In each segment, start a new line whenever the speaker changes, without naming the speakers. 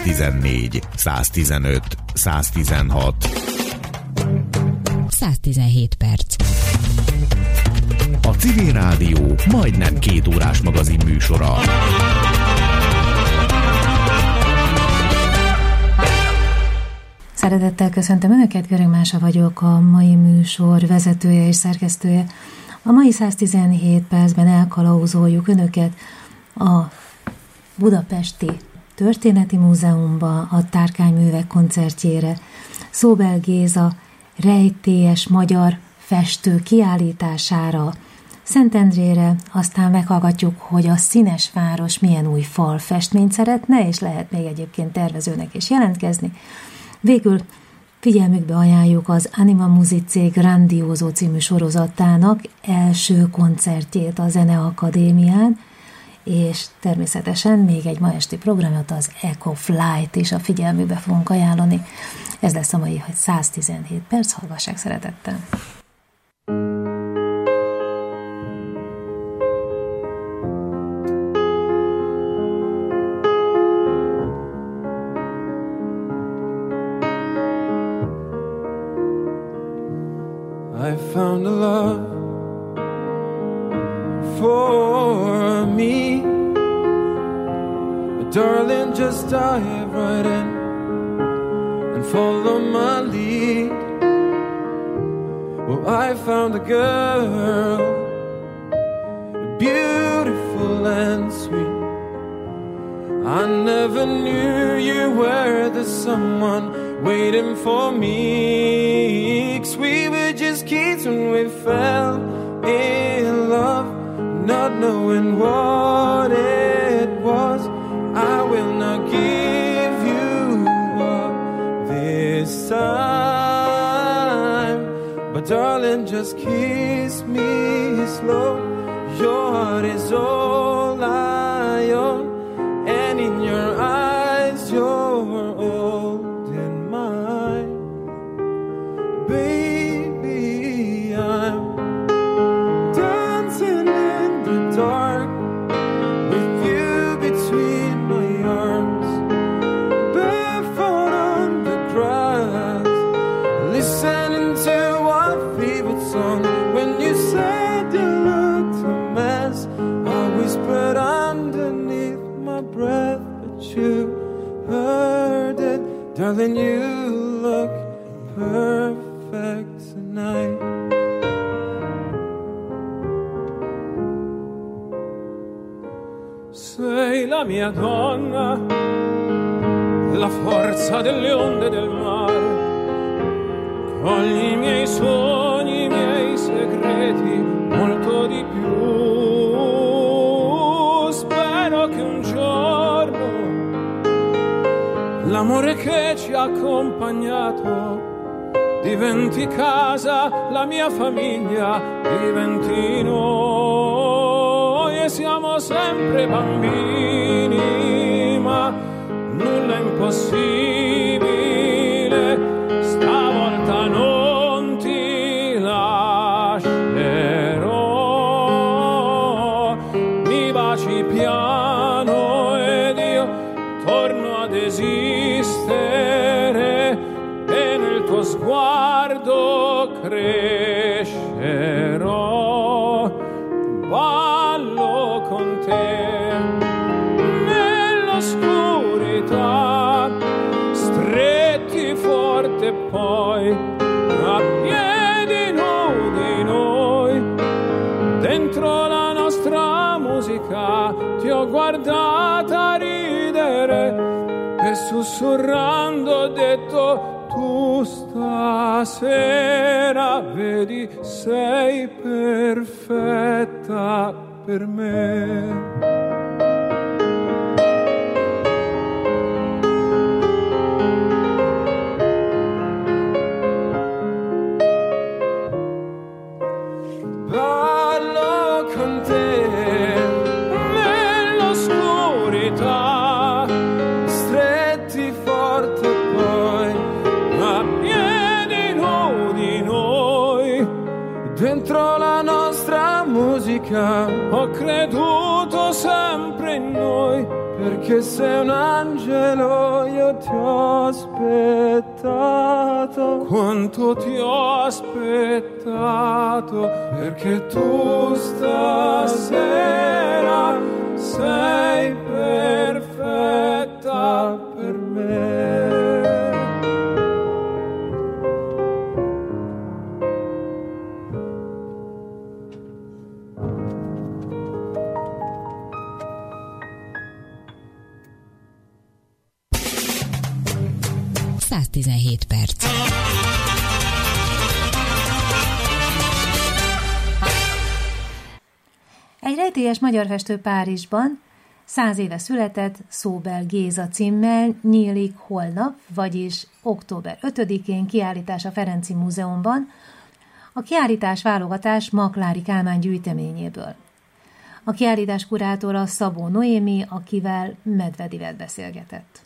114, 115, 116.
117 perc.
A Civil Rádió majdnem 2 órás magazin műsora.
Szeretettel köszöntöm Önöket, Görög Mása vagyok, a mai műsor vezetője és szerkesztője. A mai 117 percben elkalauzoljuk Önöket a Budapesti Történeti Múzeumba, a Tárkányművek koncertjére. Szóbel Géza rejtélyes magyar festő kiállítására Szentendrére, aztán meghallgatjuk, hogy a Színes Város milyen új falfestményt szeretne, és lehet még egyébként tervezőnek is jelentkezni. Végül figyelmükbe ajánljuk az Anima Musicae Grandioso című sorozatának első koncertjét a Zeneakadémián, és természetesen még egy ma esti programot, az Echo Flight is a figyelmükbe fogunk ajánlani. Ez lesz a mai 117 perc, hallgassák szeretettel!
I found a love for me, but darling, just dive right in and follow my lead. Well, I found a girl, beautiful and sweet. I never knew you were the someone waiting for me, 'cause we were just kids when we fell in love, not knowing what it was. I will not give you up this time, but darling, just kiss me slow. Your heart is all I own, and in your eyes you're holding mine. Baby, I'm dancing in the dark with you between my arms, barefoot on the grass, listening to our favorite song. When you said you looked a mess, I whispered underneath my breath, but you heard it. Darling, you look perfect tonight.
Sei la mia donna, la forza delle onde del mare, con i miei sogni, i miei segreti, molto di più. Spero che un giorno l'amore che ci ha accompagnato diventi casa, la mia famiglia diventi noi, e siamo sempre bambini, ma nulla è impossibile. Stavolta non ti lascerò, mi baci piano ed io torno ad esistere, e nel tuo sguardo crescerò. Ballo con te nell'oscurità, stretti forte, poi a piedi nudi noi, dentro la nostra musica ti ho guardata ridere e sussurrando ho detto: tu stasera vedi sei perfetta per me.
Ballo con te nell'oscurità, stretti forte poi a piedi nudi noi, dentro la nostra musica ho creduto sempre in noi, perché sei un angelo, io ti ho aspettato. Quanto ti ho aspettato, perché tu stasera sei perfetta per me.
Perc.
Egy rejtélyes magyar festő Párizsban 100 éve született, Szóbel Géza címmel nyílik holnap, vagyis október 5-én kiállítás a Ferenci Múzeumban, a kiállítás válogatás Maklári Kálmán gyűjteményéből. A kiállítás kurátora Szabó Noémi, akivel Medvedivel beszélgetett.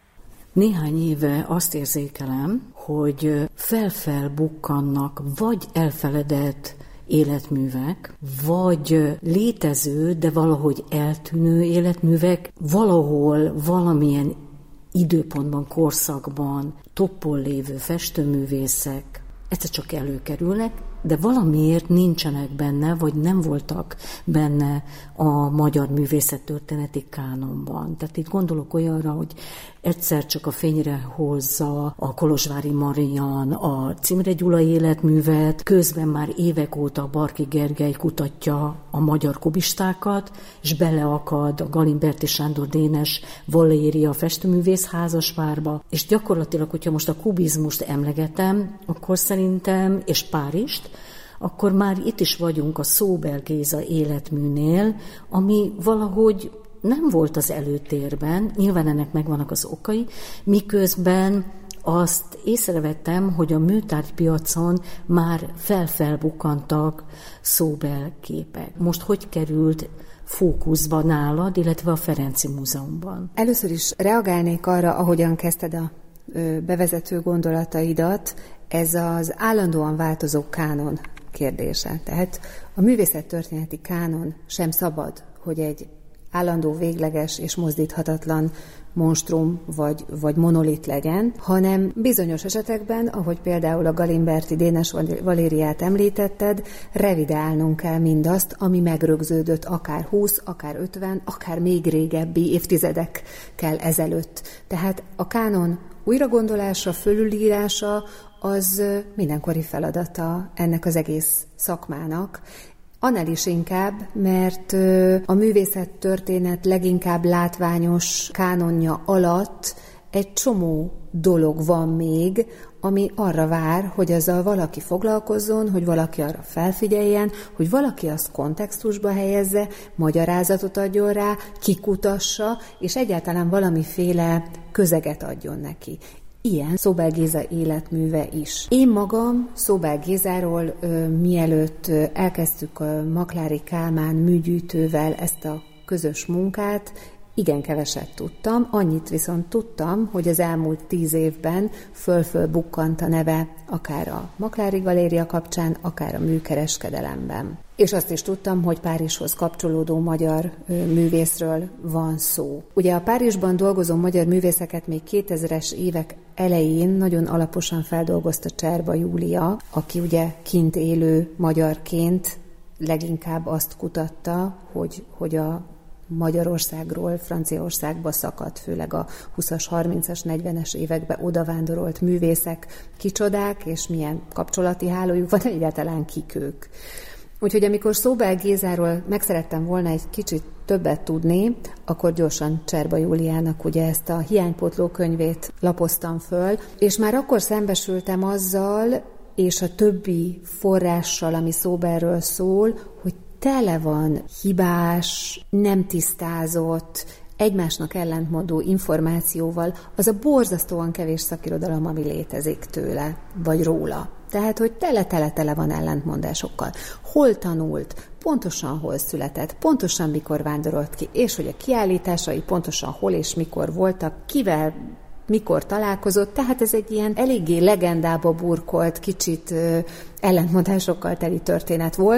Néhány éve azt érzékelem, hogy felbukkannak vagy elfeledett életművek, vagy létező, de valahogy eltűnő életművek valahol, valamilyen időpontban, korszakban toppon lévő festőművészek egyszer csak előkerülnek, de valamiért nincsenek benne, vagy nem voltak benne a magyar művészettörténeti kánonban. Tehát itt gondolok olyanra, hogy egyszer csak a fényre hozza a Kolozsvári Marian a Cimre Gyula életművet, közben már évek óta a Barki Gergely kutatja a magyar kubistákat, és beleakad a Galimberti Sándor Dénes Valéria festőművész házaspárba, és gyakorlatilag, hogyha most a kubizmust emlegetem, akkor szerintem, és Párizst, akkor már itt is vagyunk a Szóbel Géza életműnél, ami valahogy nem volt az előtérben, nyilván ennek megvannak az okai, miközben azt észrevettem, hogy a műtárgypiacon már felbukkantak Szóbel képek. Most hogy került fókuszba nálad, illetve a Ferenci Múzeumban?
Először is reagálnék arra, ahogyan kezdted a bevezető gondolataidat, ez az állandóan változó kánon kérdése. Tehát a művészettörténeti kánon sem szabad, hogy egy állandó, végleges és mozdíthatatlan monstrum vagy monolit legyen, hanem bizonyos esetekben, ahogy például a Galimberti Dénes Valériát említetted, revidálnunk kell mindazt, ami megrögződött akár 20, akár 50, akár még régebbi évtizedekkel ezelőtt. Tehát a kánon újragondolása, fölülírása az mindenkori feladata ennek az egész szakmának. Annál is inkább, mert a művészettörténet leginkább látványos kánonja alatt egy csomó dolog van még, ami arra vár, hogy azzal valaki foglalkozzon, hogy valaki arra felfigyeljen, hogy valaki azt kontextusba helyezze, magyarázatot adjon rá, kikutassa, és egyáltalán valamiféle közeget adjon neki. Ilyen Szóbel Géza életműve is. Én magam Szóbel Gézáról mielőtt elkezdtük a Maklári Kálmán műgyűjtővel ezt a közös munkát, igen keveset tudtam, annyit viszont tudtam, hogy az elmúlt 10 évben föl bukkant a neve akár a Maklári Galéria kapcsán, akár a műkereskedelemben. És azt is tudtam, hogy Párizshoz kapcsolódó magyar művészről van szó. Ugye a Párizsban dolgozó magyar művészeket még 2000-es évek elején nagyon alaposan feldolgozta Cserba Júlia, aki ugye kint élő magyarként leginkább azt kutatta, hogy a Magyarországról Franciaországba szakadt, főleg a 20-as, 30-as, 40-es években odavándorolt művészek kicsodák, és milyen kapcsolati hálójuk van, egyáltalán kik ők. Úgyhogy amikor Szóbel Gézáról meg szerettem volna egy kicsit többet tudni, akkor gyorsan Cserba Júliának ugye ezt a hiánypótló könyvét lapoztam föl, és már akkor szembesültem azzal, és a többi forrással, ami Szóbelről szól, hogy tele van hibás, nem tisztázott, egymásnak ellentmondó információval, az a borzasztóan kevés szakirodalom, ami létezik tőle, vagy róla. Tehát, hogy tele van ellentmondásokkal. Hol tanult, pontosan hol született, pontosan mikor vándorolt ki, és hogy a kiállításai pontosan hol és mikor voltak, kivel, mikor találkozott, tehát ez egy ilyen eléggé legendába burkolt, kicsit ellentmondásokkal teli történet volt,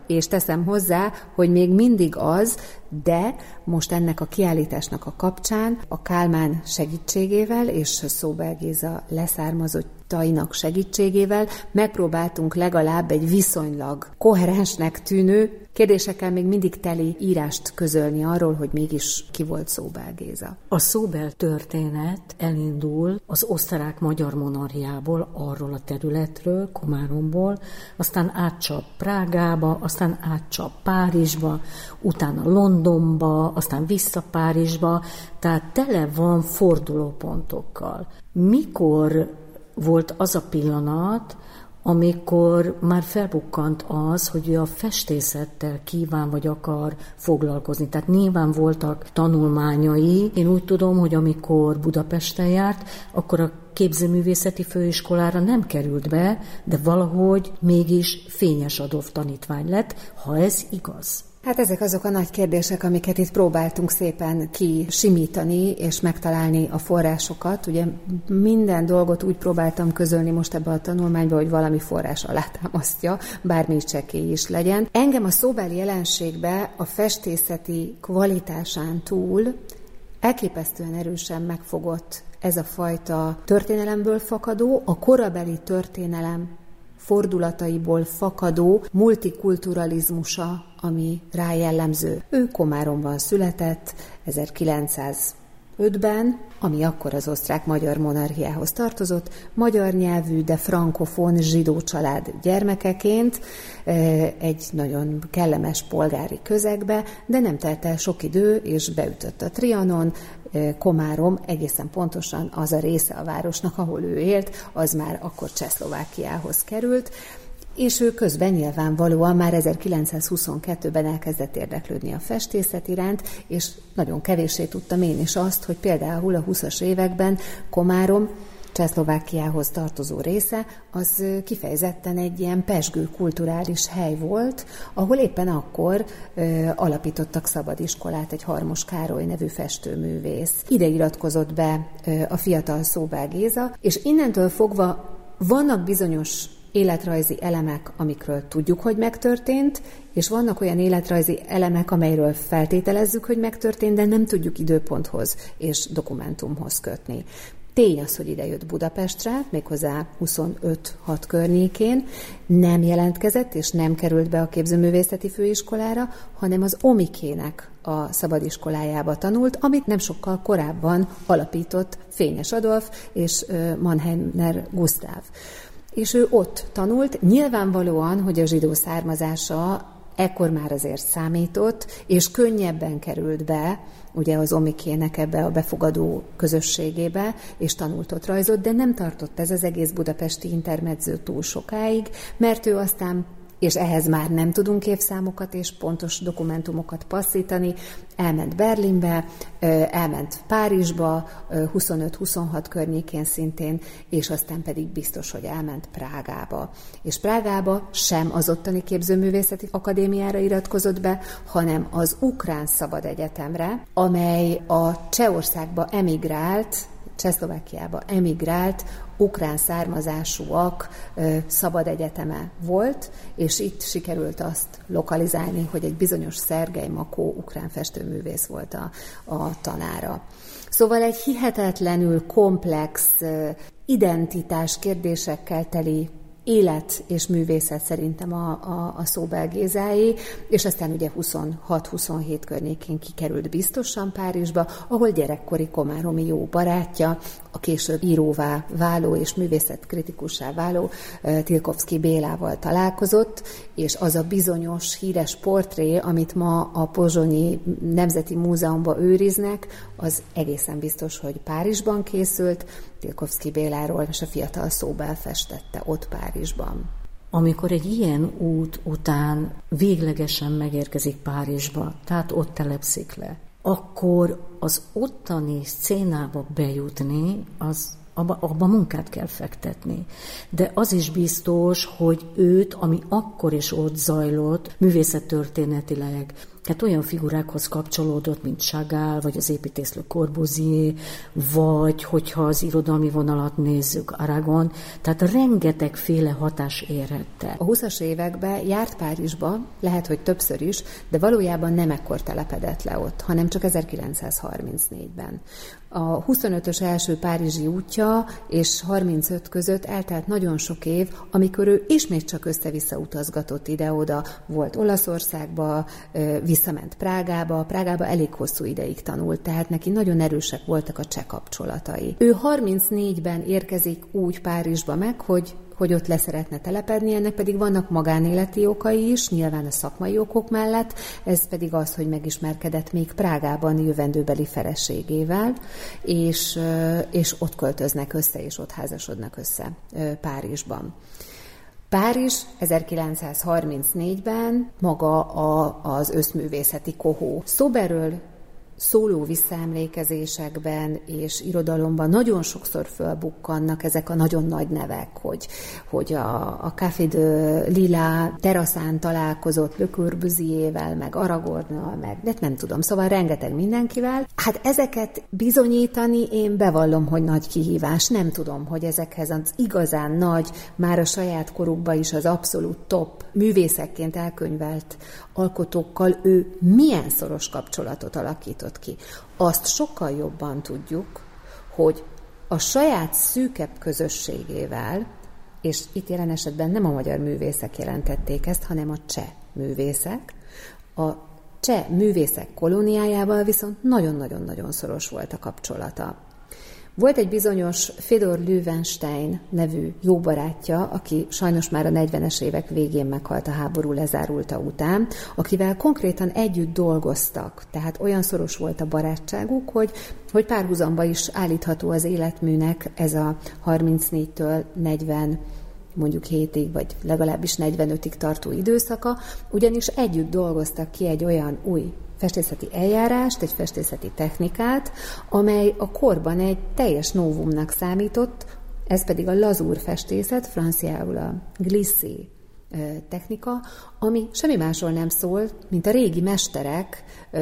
és teszem hozzá, hogy még mindig az, de most ennek a kiállításnak a kapcsán a Kálmán segítségével és Szóbel Géza leszármazottainak segítségével megpróbáltunk legalább egy viszonylag koherensnek tűnő, kérdésekkel még mindig teli írást közölni arról, hogy mégis ki volt Szóbel Géza.
A Szóbel történet elindul az osztrák-magyar monarchiából, arról a területről, Komáromból, aztán átcsap Prágába, aztán átcsap Párizsba, utána Londonba, aztán vissza Párizsba, tehát tele van fordulópontokkal. Mikor volt az a pillanat, amikor már felbukkant az, hogy ő a festészettel kíván vagy akar foglalkozni. Tehát nyilván voltak tanulmányai. Én úgy tudom, hogy amikor Budapesten járt, akkor a képzőművészeti főiskolára nem került be, de valahogy mégis Fényes Adolf tanítvány lett, ha ez igaz.
Hát ezek azok a nagy kérdések, amiket itt próbáltunk szépen kisimítani és megtalálni a forrásokat. Ugye minden dolgot úgy próbáltam közölni most ebbe a tanulmányba, hogy valami forrás alátámasztja, bármi csekély is legyen. Engem a szóbeli jelenségbe a festészeti kvalitásán túl elképesztően erősen megfogott ez a fajta történelemből fakadó, a korabeli történelem fordulataiból fakadó multikulturalizmusa, ami rá jellemző. Ő Komáromban született 1905-ben, ami akkor az osztrák-magyar monarchiához tartozott, magyar nyelvű, de frankofón zsidó család gyermekeként egy nagyon kellemes polgári közegbe, de nem telt el sok idő, és beütött a Trianon. Komárom egészen pontosan az a része a városnak, ahol ő élt, az már akkor Csehszlovákiához került, és ő közben nyilvánvalóan már 1922-ben elkezdett érdeklődni a festészet iránt, és nagyon kevéssé tudtam én is azt, hogy például a 20-as években Komárom Csehszlovákiához tartozó része, az kifejezetten egy ilyen pezsgő kulturális hely volt, ahol éppen akkor alapítottak szabadiskolát egy Harmos Károly nevű festőművész. Ide iratkozott be a fiatal Szóbel Géza, és innentől fogva vannak bizonyos életrajzi elemek, amikről tudjuk, hogy megtörtént, és vannak olyan életrajzi elemek, amelyről feltételezzük, hogy megtörtént, de nem tudjuk időponthoz és dokumentumhoz kötni. Tény az, hogy ide jött Budapestre, méghozzá 25-6 környékén, nem jelentkezett és nem került be a képzőművészeti főiskolára, hanem az Omikének a szabadiskolájába tanult, amit nem sokkal korábban alapított Fényes Adolf és Mannheimer Gusztáv. És ő ott tanult, nyilvánvalóan, hogy a zsidó származása ekkor már azért számított, és könnyebben került be, ugye az Omikének ebbe a befogadó közösségébe, és tanult ott rajzot, de nem tartott ez az egész budapesti intermedző túl sokáig, mert ő aztán, és ehhez már nem tudunk évszámokat és pontos dokumentumokat passzítani, elment Berlinbe, elment Párizsba, 25-26 környékén szintén, és aztán pedig biztos, hogy elment Prágába. És Prágába sem az ottani képzőművészeti akadémiára iratkozott be, hanem az Ukrán Szabad Egyetemre, amely a Csehországba emigrált, Csehszlovákiába emigrált ukrán származásúak szabad egyeteme volt, és itt sikerült azt lokalizálni, hogy egy bizonyos Szergej Makó ukrán festőművész volt a tanára. Szóval egy hihetetlenül komplex identitás kérdésekkel teli élet és művészet szerintem a Szóbel Gézáé, és aztán ugye 26-27 környékén kikerült biztosan Párizsba, ahol gyerekkori komáromi jó barátja, a később íróvá váló és művészetkritikussá váló Tilkovszky Bélával találkozott, és az a bizonyos híres portré, amit ma a Pozsonyi Nemzeti Múzeumban őriznek, az egészen biztos, hogy Párizsban készült, Tilkovszky Béláról, és a fiatal Szóbel festette ott Párizsban.
Amikor egy ilyen út után véglegesen megérkezik Párizsba, tehát ott telepszik le, akkor az ottani szcénába bejutni, abba munkát kell fektetni. De az is biztos, hogy őt, ami akkor is ott zajlott, művészettörténetileg, Tehát olyan figurákhoz kapcsolódott, mint Chagall, vagy az építész Le Corbusier, vagy hogyha az irodalmi vonalat nézzük, Aragon, tehát rengetegféle hatás érhette.
A 20-as években járt Párizsba, lehet, hogy többször is, de valójában nem ekkor telepedett le ott, hanem csak 1934-ben. A 25-ös első párizsi útja és 35 között eltelt nagyon sok év, amikor ő ismét csak össze-vissza utazgatott ide-oda, volt Olaszországba, visszament Prágába elég hosszú ideig tanult, tehát neki nagyon erősek voltak a cseh kapcsolatai. Ő 34-ben érkezik úgy Párizsba meg, hogy ott leszeretne telepedni, ennek pedig vannak magánéleti okai is, nyilván a szakmai okok mellett, ez pedig az, hogy megismerkedett még Prágában jövendőbeli feleségével, és ott költöznek össze, és ott házasodnak össze Párizsban. Párizs 1934-ben maga az összművészeti kohó. Sauberről szóló visszaemlékezésekben és irodalomban nagyon sokszor fölbukkannak ezek a nagyon nagy nevek, hogy a Café de Lila teraszán találkozott Le Corbusiervel, meg Aragornnal, meg nem tudom, szóval rengeteg mindenkivel. Hát ezeket bizonyítani én bevallom, hogy nagy kihívás. Nem tudom, hogy ezekhez az igazán nagy, már a saját korukban is az abszolút top művészekként elkönyvelt alkotókkal ő milyen szoros kapcsolatot alakított ki. Azt sokkal jobban tudjuk, hogy a saját szűkebb közösségével, és itt jelen esetben nem a magyar művészek jelentették ezt, hanem a cseh művészek, a cseh művészek kolóniájával viszont nagyon-nagyon-nagyon szoros volt a kapcsolata. Volt egy bizonyos Fedor Löwenstein nevű jó barátja, aki sajnos már a 40-es évek végén meghalt a háború lezárulta után, akivel konkrétan együtt dolgoztak. Tehát olyan szoros volt a barátságuk, hogy párhuzamba is állítható az életműnek ez a 34-től 40 mondjuk 7-ig, vagy legalábbis 45-ig tartó időszaka, ugyanis együtt dolgoztak ki egy olyan új festészeti eljárást, egy festészeti technikát, amely a korban egy teljes novumnak számított, ez pedig a lazúr festészet, franciául a glissé technika, ami semmi másról nem szól, mint a régi mesterek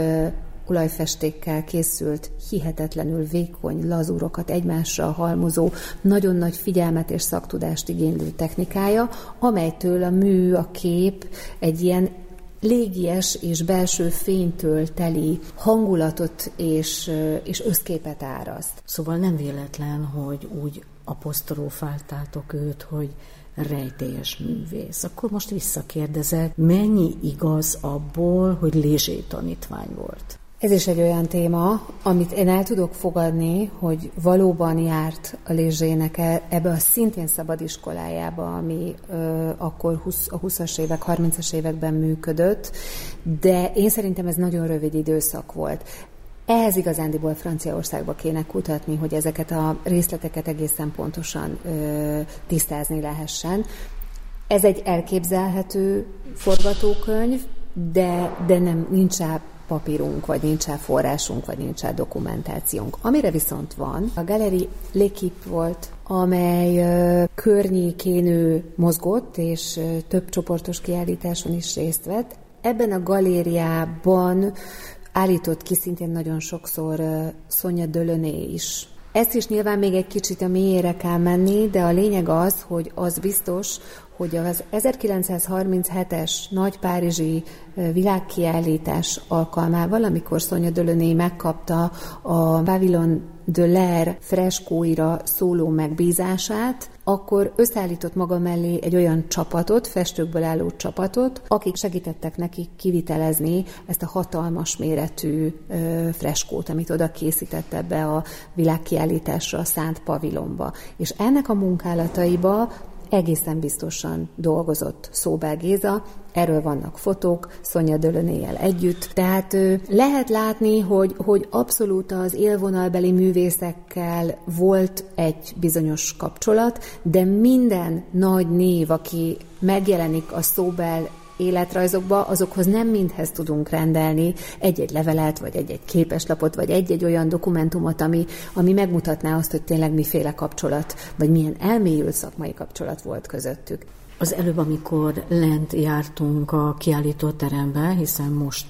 olajfestékkel készült, hihetetlenül vékony lazúrokat egymásra halmozó, nagyon nagy figyelmet és szaktudást igénylő technikája, amelytől a mű, a kép egy ilyen légies és belső fénytől teli hangulatot és összképet áraszt.
Szóval nem véletlen, hogy úgy apostrofáltátok őt, hogy rejtélyes művész. Akkor most visszakérdezek, mennyi igaz abból, hogy Léger tanítvány volt?
Ez is egy olyan téma, amit én el tudok fogadni, hogy valóban járt a Légernek ebbe a szintén szabadiskolájába, ami akkor a 20-as évek, 30-as években működött, de én szerintem ez nagyon rövid időszak volt. Ehhez igazándiból Franciaországba kéne kutatni, hogy ezeket a részleteket egészen pontosan tisztázni lehessen. Ez egy elképzelhető forgatókönyv, de nem, nincs rá papírunk, vagy nincs rá forrásunk, vagy nincs rá dokumentációnk. Amire viszont van, a Galerie L'Équipe volt, amely környékén ő mozgott, és több csoportos kiállításon is részt vett. Ebben a galériában állított ki szintén nagyon sokszor Sonia Delaunay is. Ezt is nyilván még egy kicsit a mélyére kell menni, de a lényeg az, hogy az biztos, hogy az 1937-es nagy párizsi világkiállítás alkalmával, amikor Sonia Delaunay megkapta a Pavillon de l'Air freskóira szóló megbízását, akkor összeállított maga mellé egy olyan csapatot, festőkből álló csapatot, akik segítettek nekik kivitelezni ezt a hatalmas méretű freskót, amit oda készített ebbe a világkiállításra szánt pavilonba. És ennek a munkálataiba egészen biztosan dolgozott Szóbel Géza, erről vannak fotók, Sonia Delaunay-jel együtt. Tehát lehet látni, hogy abszolút az élvonalbeli művészekkel volt egy bizonyos kapcsolat, de minden nagy név, aki megjelenik a Szóbel életrajzokba, azokhoz nem mindhez tudunk rendelni egy-egy levelet, vagy egy-egy képeslapot, vagy egy-egy olyan dokumentumot, ami megmutatná azt, hogy tényleg miféle kapcsolat, vagy milyen elmélyült szakmai kapcsolat volt közöttük.
Az előbb, amikor lent jártunk a kiállítóterembe, hiszen most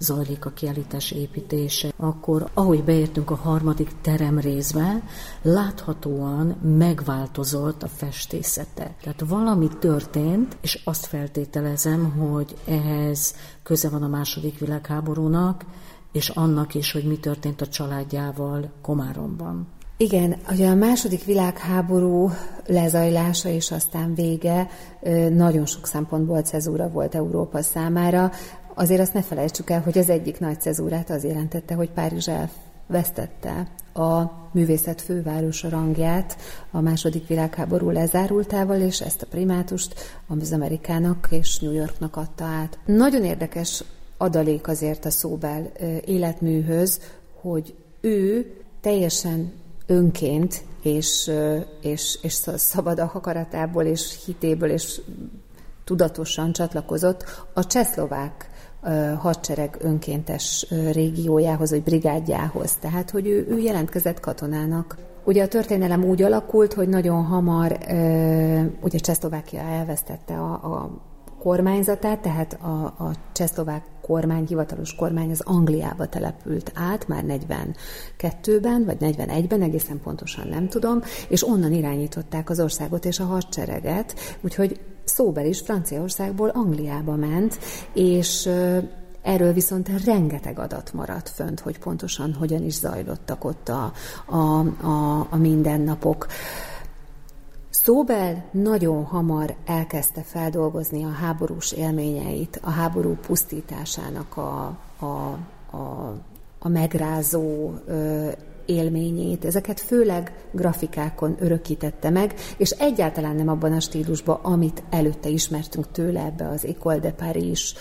zajlik a kiállítás építése, akkor ahogy beértünk a harmadik teremrészbe, láthatóan megváltozott a festészete. Tehát valami történt, és azt feltételezem, hogy ehhez köze van a második világháborúnak, és annak is, hogy mi történt a családjával Komáromban.
Igen, ugye a második világháború lezajlása és aztán vége nagyon sok szempontból cezúra volt Európa számára. Azért azt ne felejtsük el, hogy az egyik nagy cezúrát az jelentette, hogy Párizs elvesztette a művészet fővárosa rangját a második világháború lezárultával, és ezt a primátust az Amerikának és New Yorknak adta át. Nagyon érdekes adalék azért a Szóbel életműhöz, hogy ő teljesen önként és szabad a akaratából és hitéből és tudatosan csatlakozott a csehszlovák hadsereg önkéntes régiójához, vagy brigádjához. Tehát, hogy ő jelentkezett katonának. Ugye a történelem úgy alakult, hogy nagyon hamar ugye Csehszlovákia elvesztette a kormányzatát, tehát a csehszlovák kormány, hivatalos kormány az Angliába települt át már 42-ben, vagy 41-ben, egészen pontosan nem tudom, és onnan irányították az országot és a hadsereget, úgyhogy Szóbel is Franciaországból Angliába ment, és erről viszont rengeteg adat maradt fönt, hogy pontosan hogyan is zajlottak ott a mindennapok. Szóbel nagyon hamar elkezdte feldolgozni a háborús élményeit, a háború pusztításának a megrázó élményét. Ezeket főleg grafikákon örökítette meg, és egyáltalán nem abban a stílusban, amit előtte ismertünk tőle, ebbe az École de Paris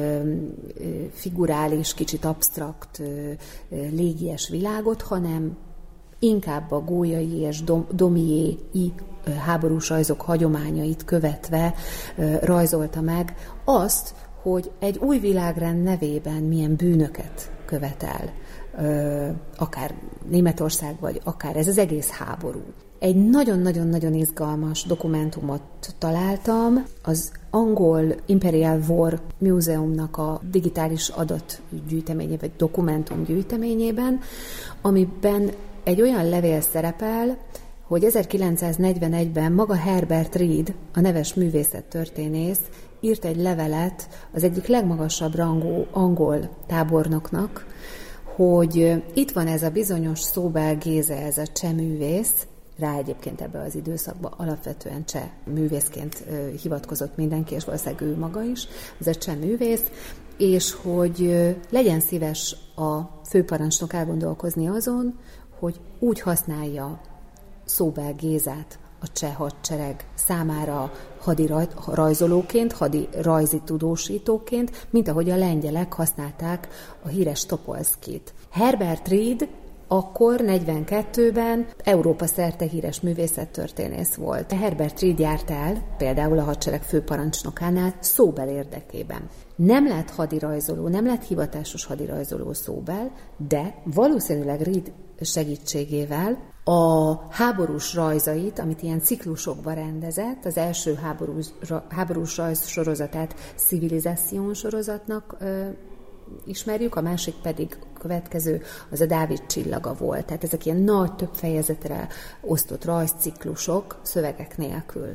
figurális, kicsit absztrakt, légies világot, hanem inkább a gólyai és domiéi háborús rajzok hagyományait követve rajzolta meg azt, hogy egy új világrend nevében milyen bűnöket követel, akár Németország, vagy akár ez az egész háború. Egy nagyon-nagyon-nagyon izgalmas dokumentumot találtam, az angol Imperial War Museumnak a digitális adatgyűjteményében, vagy dokumentumgyűjteményében, amiben egy olyan levél szerepel, hogy 1941-ben maga Herbert Reed, a neves művészettörténész, írt egy levelet az egyik legmagasabb rangú angol tábornoknak, hogy itt van ez a bizonyos Szóbel Géza, ez a cseh művész, rá egyébként ebbe az időszakban alapvetően cseh művészként hivatkozott mindenki, és valószínűleg ő maga is, ez a cseh művész, és hogy legyen szíves a főparancsnok elgondolkozni azon, hogy úgy használja Szóbel Gézát a cseh hadsereg számára hadirajzolóként, hadirajzi tudósítóként, mint ahogy a lengyelek használták a híres Topolszkit. Herbert Reed akkor 42-ben Európa szerte híres művészettörténész volt. Herbert Reed járt el, például a hadsereg főparancsnokánál Szóbel érdekében. Nem lett hadirajzoló, nem lett hivatásos hadirajzoló Szóbel, de valószínűleg Reed segítségével a háborús rajzait, amit ilyen ciklusokba rendezett, az első háborús rajz sorozatát Civilization sorozatnak ismerjük, a másik pedig következő, az a Dávid csillaga volt. Tehát ezek ilyen nagy, több fejezetre osztott rajzciklusok, szövegek nélkül.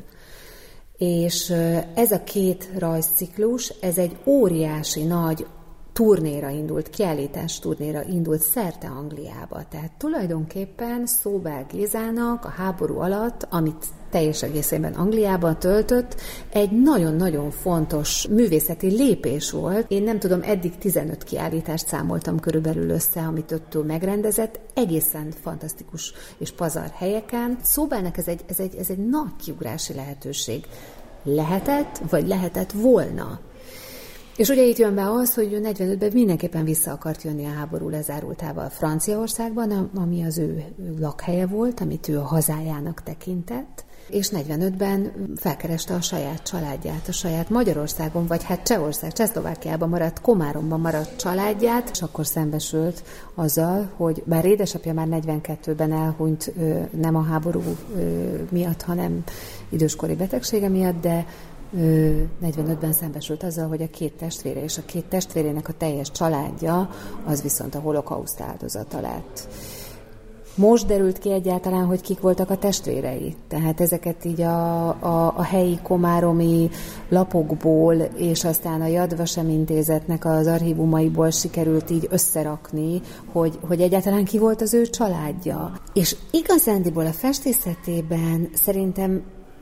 És ez a két rajzciklus, ez egy óriási nagy turnéra indult, kiállítás turnéra indult szerte Angliába. Tehát tulajdonképpen Szóbel Gézának a háború alatt, amit teljes egészében Angliában töltött, egy nagyon-nagyon fontos művészeti lépés volt. Én nem tudom, eddig 15 kiállítást számoltam körülbelül össze, amit öttől megrendezett, egészen fantasztikus és pazar helyeken. Szóbelnek ez egy nagy kiugrási lehetőség. Lehetett, vagy lehetett volna. És ugye itt jön be az, hogy 45-ben mindenképpen vissza akart jönni a háború lezárultával Franciaországban, ami az ő lakhelye volt, amit ő a hazájának tekintett, és 45-ben felkereste a saját családját, a saját Magyarországon, vagy hát Csehszlovákiában maradt, Komáromban maradt családját, és akkor szembesült azzal, hogy bár édesapja már 42-ben elhunyt, nem a háború miatt, hanem időskori betegsége miatt, de 45-ben szembesült azzal, hogy a 2 testvére és a 2 testvérének a teljes családja az viszont a holokauszt áldozata lett. Most derült ki egyáltalán, hogy kik voltak a testvérei. Tehát ezeket így a helyi komáromi lapokból, és aztán a Yad Vashem intézetnek az archívumaiból sikerült így összerakni, hogy egyáltalán ki volt az ő családja. És igazándiból a festészetében szerintem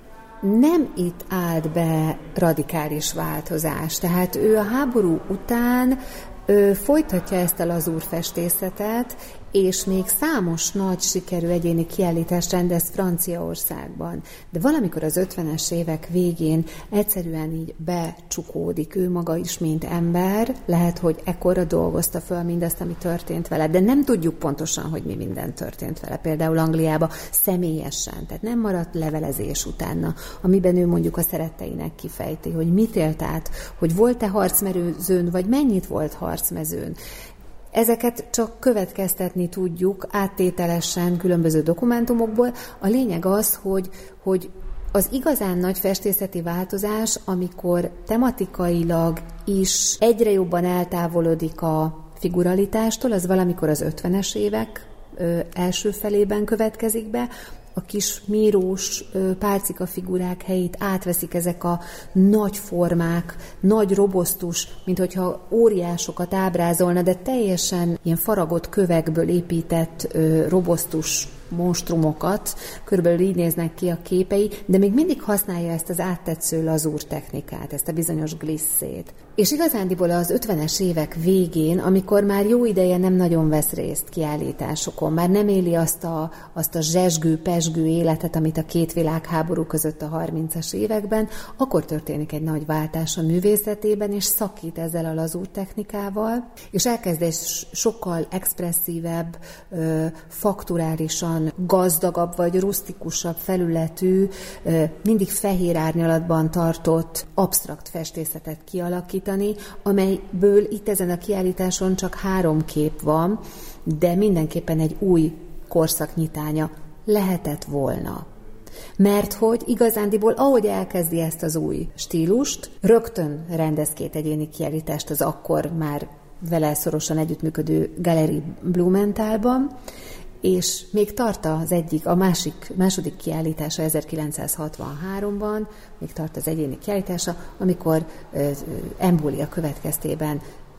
nem itt állt be radikális változás. Tehát ő a háború után folytatja ezt a lazúrfestészetet, és még számos nagy sikerű egyéni kiállítást rendez Franciaországban. De valamikor az 50-es évek végén egyszerűen így becsukódik ő maga is, mint ember. Lehet, hogy ekkorra dolgozta föl mindazt, ami történt vele, de nem tudjuk pontosan, hogy mi minden történt vele. Például Angliába személyesen, tehát nem maradt levelezés utána, amiben ő mondjuk a szeretteinek kifejti, hogy mit élt át, hogy volt-e harcmezőn, vagy mennyit volt harcmezőn. Ezeket csak következtetni tudjuk áttételesen különböző dokumentumokból. A lényeg az, hogy az igazán nagy festészeti változás, amikor tematikailag is egyre jobban eltávolodik a figuralitástól, az valamikor az 50-es évek első felében következik be, a kis mírós pálcika figurák helyét átveszik ezek a nagy formák, nagy robosztus, mint hogyha óriásokat ábrázolna, de teljesen ilyen faragott kövekből épített robosztus monstrumokat, körülbelül így néznek ki a képei, de még mindig használja ezt az áttetsző lazúr technikát, ezt a bizonyos glisszét. És igazándiból az 50-es évek végén, amikor már jó ideje nem nagyon vesz részt kiállításokon, már nem éli azt a zsesgő-pesgő életet, amit a 2 világháború között a 30-as években, akkor történik egy nagy váltás a művészetében, és szakít ezzel a lazúr technikával, és elkezd egy sokkal expresszívebb, fakturálisan gazdagabb vagy rusztikusabb felületű, mindig fehér árnyalatban tartott absztrakt festészetet kialakítani, amelyből itt ezen a kiállításon csak 3 kép van, de mindenképpen egy új korszaknyitánya lehetett volna. Mert hogy igazándiból, ahogy elkezdi ezt az új stílust, rögtön rendez 2 egyéni kiállítást az akkor már vele szorosan együttműködő Galerie Blumenthalban, és még tart a második kiállítása 1963-ban, még tart az egyéni kiállítása, amikor embólia következtében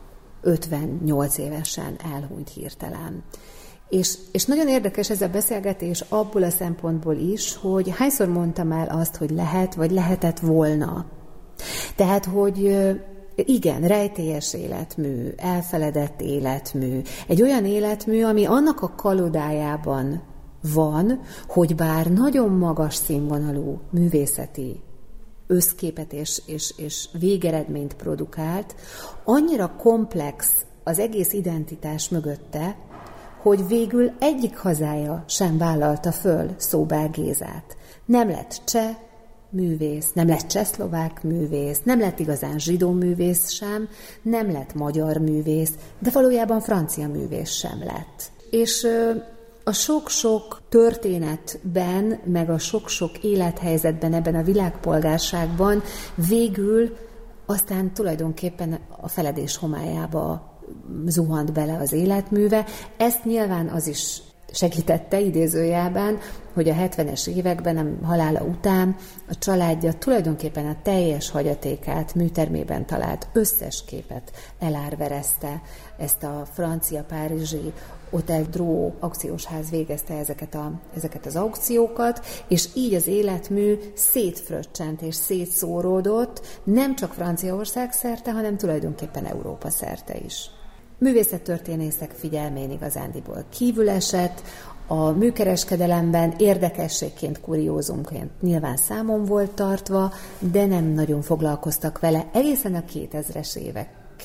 58 évesen elhunyt hirtelen. És nagyon érdekes ez a beszélgetés abból a szempontból is, hogy hányszor mondtam el azt, hogy lehet, vagy lehetett volna. Tehát, hogy igen, rejtélyes életmű, elfeledett életmű, egy olyan életmű, ami annak a kalodájában van, hogy bár nagyon magas színvonalú művészeti összképet és végeredményt produkált, annyira komplex az egész identitás mögötte, hogy végül egyik hazája sem vállalta föl Szóbel Gézát. Nem lett cseh művész, nem lett csehszlovák művész, nem lett igazán zsidó művész sem, nem lett magyar művész, de valójában francia művész sem lett. És a sok-sok történetben, meg a sok-sok élethelyzetben ebben a világpolgárságban végül aztán tulajdonképpen a feledés homályába zuhant bele az életműve. Ezt nyilván az is segítette idézőjelben, hogy a 70-es években, a halála után a családja tulajdonképpen a teljes hagyatékát, műtermében talált összes képet elárverezte. Ezt a francia-párizsi Hotel Drouot aukciósház végezte ezeket az aukciókat, és így az életmű szétfröccsent és szétszóródott, nem csak Franciaország szerte, hanem tulajdonképpen Európa szerte is. Művészettörténészek figyelmén igazándiból kívül esett, a műkereskedelemben érdekességként, kuriózumként nyilván számon volt tartva, de nem nagyon foglalkoztak vele egészen a 2000-es évek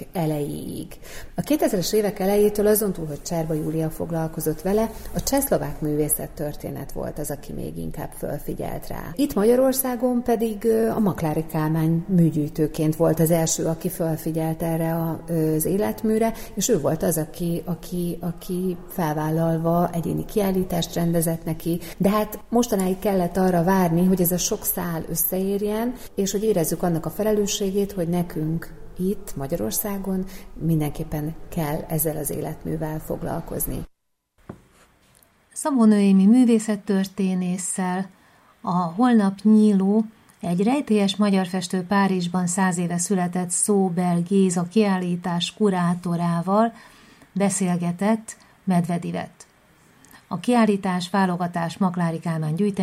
elejéig. A 2000-es évek elejétől azon túl, hogy Cserba Júlia foglalkozott vele, a csehszlovák művészettörténet volt az, aki még inkább fölfigyelt rá. Itt Magyarországon pedig a Maklári Kálmán műgyűjtőként volt az első, aki fölfigyelt erre az életműre, és ő volt az, aki felvállalva egyéni kiállítást rendezett neki, de hát mostanáig kellett arra várni, hogy ez a sok szál összeérjen, és hogy érezzük annak a felelősségét, hogy nekünk itt Magyarországon mindenképpen kell ezzel az életművel foglalkozni.
Szabó Noémi művészettörténésszel a Holnap nyíló egy rejtélyes magyar festő Párizsban 100 éve született Szóbel Géza kiállítás kurátorával beszélgetett Medved Ivett. A kiállítás válogatás Maklári Kálmán gyűjtemény